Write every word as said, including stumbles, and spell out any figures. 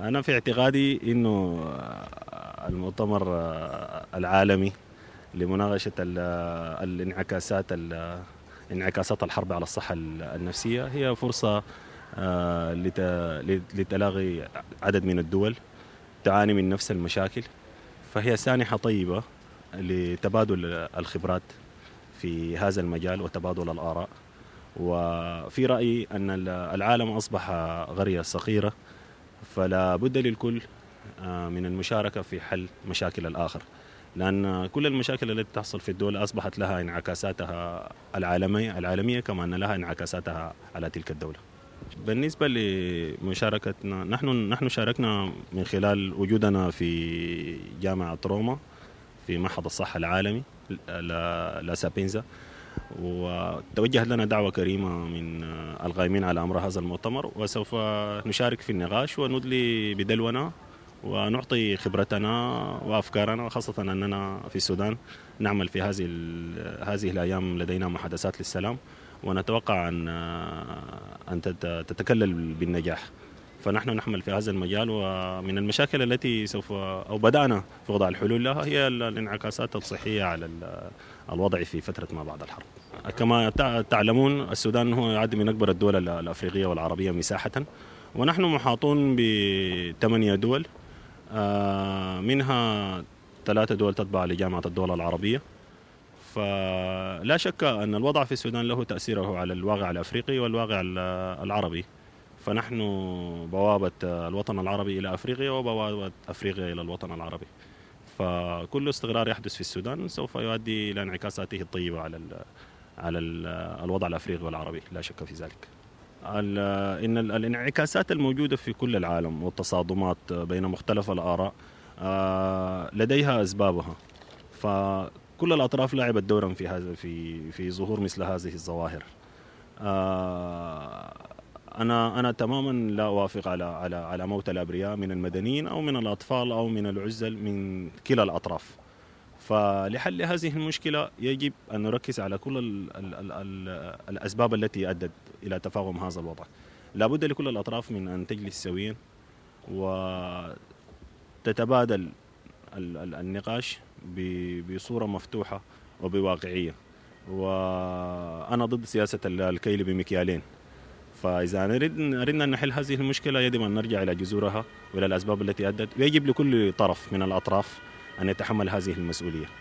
أنا في اعتقادي إنه المؤتمر العالمي لمناقشة ال- الانعكاسات ال- انعكاسات الحرب على الصحة النفسية هي فرصة آه، لت- لتلاغي عدد من الدول تعاني من نفس المشاكل، فهي سانحة طيبة لتبادل الخبرات في هذا المجال وتبادل الآراء. وفي رأيي أن العالم أصبح قرية صغيرة، فلا بد للكل آه، من المشاركة في حل مشاكل الآخر، لأن كل المشاكل التي تحصل في الدول أصبحت لها انعكاساتها العالمية العالمية كما أن لها انعكاساتها على تلك الدولة. بالنسبة لمشاركتنا، نحن نحن شاركنا من خلال وجودنا في جامعة روما في معهد الصحة العالمي لا لا سابينزا، وتوجهت لنا دعوة كريمة من القائمين على أمر هذا المؤتمر، وسوف نشارك في النقاش وندلي بدلونا ونعطي خبرتنا وأفكارنا، وخاصة أننا في السودان نعمل في هذه هذه الأيام لدينا محادثات للسلام، ونتوقع أن أن تتكلل بالنجاح. فنحن نحمل في هذا المجال، ومن المشاكل التي سوف أو بدأنا في وضع الحلول لها هي الانعكاسات الصحية على الوضع في فترة ما بعد الحرب. كما تعلمون السودان هو يعد من أكبر الدول الأفريقية والعربية مساحة، ونحن محاطون بثمانية دول، منها ثلاثة دول تتبع لجامعة الدول العربية. فلا شك أن الوضع في السودان له تأثيره على الواقع الأفريقي والواقع العربي، فنحن بوابة الوطن العربي إلى أفريقيا وبوابة أفريقيا إلى الوطن العربي، فكل استقرار يحدث في السودان سوف يؤدي إلى انعكاساته الطيبة على ال على ال الوضع الأفريقي والعربي، لا شك في ذلك. إن الانعكاسات الموجودة في كل العالم والتصادمات بين مختلف الآراء لديها أسبابها، فكل الأطراف لعبت دورا في هذا في في ظهور مثل هذه الظواهر. أنا أنا تماما لا أوافق على على على موت الأبرياء من المدنيين أو من الأطفال أو من العزل من كلا الأطراف. فلحل هذه المشكلة يجب أن نركز على كل ال ال ال ال الأسباب التي أدت إلى تفاقم هذا الوضع. لا بد لكل الأطراف من أن تجلس سويا وتتبادل النقاش بصورة مفتوحة وبواقعية. وأنا ضد سياسة الكيل بمكيالين، فإذا أردنا أن نحل هذه المشكلة يجب أن نرجع إلى جذورها وإلى الأسباب التي أدت، ويجب لكل طرف من الأطراف أن يتحمل هذه المسؤولية.